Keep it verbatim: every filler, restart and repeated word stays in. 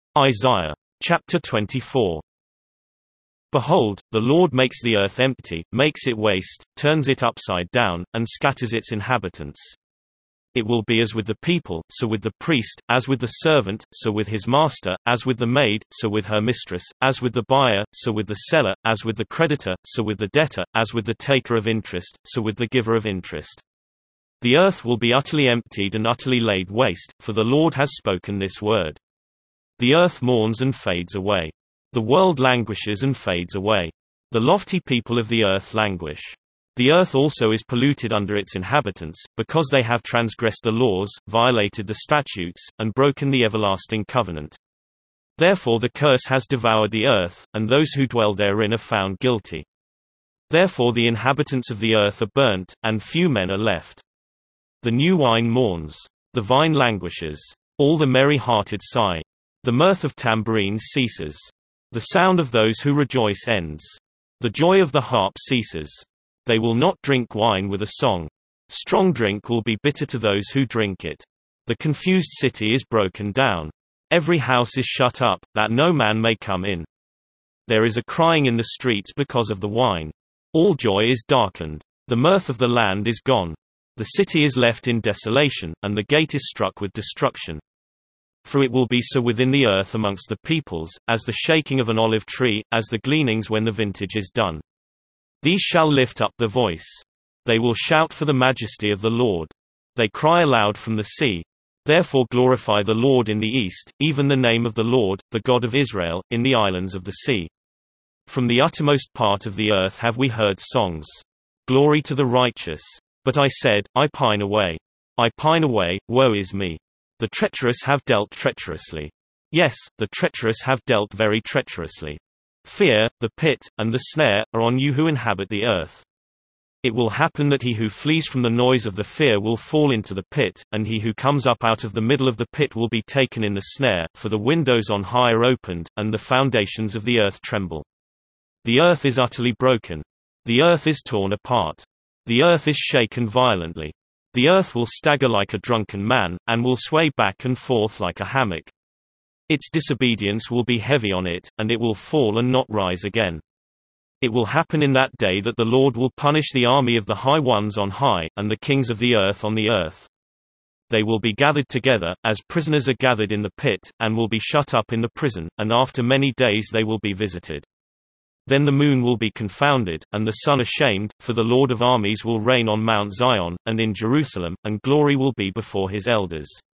Isaiah chapter twenty-four. Behold, the Lord makes the earth empty, makes it waste, turns it upside down, and scatters its inhabitants. It will be as with the people, so with the priest, as with the servant, so with his master, as with the maid, so with her mistress, as with the buyer, so with the seller, as with the creditor, so with the debtor, as with the taker of interest, so with the giver of interest. The earth will be utterly emptied and utterly laid waste, for the Lord has spoken this word. The earth mourns and fades away. The world languishes and fades away. The lofty people of the earth languish. The earth also is polluted under its inhabitants, because they have transgressed the laws, violated the statutes, and broken the everlasting covenant. Therefore the curse has devoured the earth, and those who dwell therein are found guilty. Therefore the inhabitants of the earth are burnt, and few men are left. The new wine mourns. The vine languishes. All the merry-hearted sigh. The mirth of tambourines ceases. The sound of those who rejoice ends. The joy of the harp ceases. They will not drink wine with a song. Strong drink will be bitter to those who drink it. The confused city is broken down. Every house is shut up, that no man may come in. There is a crying in the streets because of the wine. All joy is darkened. The mirth of the land is gone. The city is left in desolation, and the gate is struck with destruction. For it will be so within the earth amongst the peoples, as the shaking of an olive tree, as the gleanings when the vintage is done. These shall lift up the voice. They will shout for the majesty of the Lord. They cry aloud from the sea. Therefore glorify the Lord in the east, even the name of the Lord, the God of Israel, in the islands of the sea. From the uttermost part of the earth have we heard songs. Glory to the righteous. But I said, I pine away. I pine away, woe is me. The treacherous have dealt treacherously. Yes, the treacherous have dealt very treacherously. Fear, the pit, and the snare, are on you who inhabit the earth. It will happen that he who flees from the noise of the fear will fall into the pit, and he who comes up out of the middle of the pit will be taken in the snare, for the windows on high are opened, and the foundations of the earth tremble. The earth is utterly broken. The earth is torn apart. The earth is shaken violently. The earth will stagger like a drunken man, and will sway back and forth like a hammock. Its disobedience will be heavy on it, and it will fall and not rise again. It will happen in that day that the Lord will punish the army of the high ones on high, and the kings of the earth on the earth. They will be gathered together, as prisoners are gathered in the pit, and will be shut up in the prison, and after many days they will be visited. Then the moon will be confounded, and the sun ashamed, for the Lord of armies will reign on Mount Zion, and in Jerusalem, and glory will be before his elders.